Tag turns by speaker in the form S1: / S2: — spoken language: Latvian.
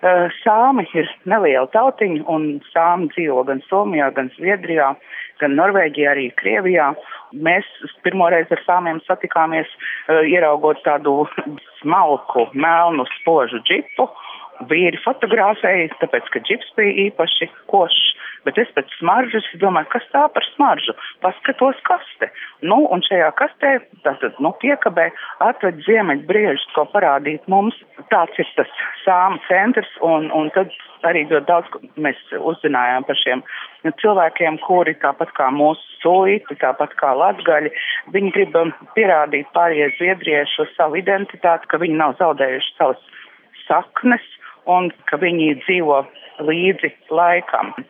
S1: Sāmi ir neliela tautiņa, un sāmi dzīvo gan Somijā, gan Zviedrijā, gan Norvēģijā, arī Krievijā. Mēs pirmoreiz ar sāmiem satikāmies, ieraugot tādu smalku, melnu, spožu džipu. Vīri fotografēja, tāpēc, ka džips bija īpaši košs, bet es pēc smaržas domāju, kas tā par smaržu? Paskatos kaste. Un šajā kastē, tātad, piekabē, atved ziemeļbriežus, ko parādīt mums. Tāds ir tas sāmu centrs, un tad arī ļoti daudz mēs uzzinājām par šiem cilvēkiem, kuri tāpat kā mūsu suiti, tāpat kā latgaļi, viņi grib pierādīt pārējai Zviedrijai šo savu identitāti, ka viņi nav zaudējuši savas saknes, un ka viņi dzīvo līdzi laikam.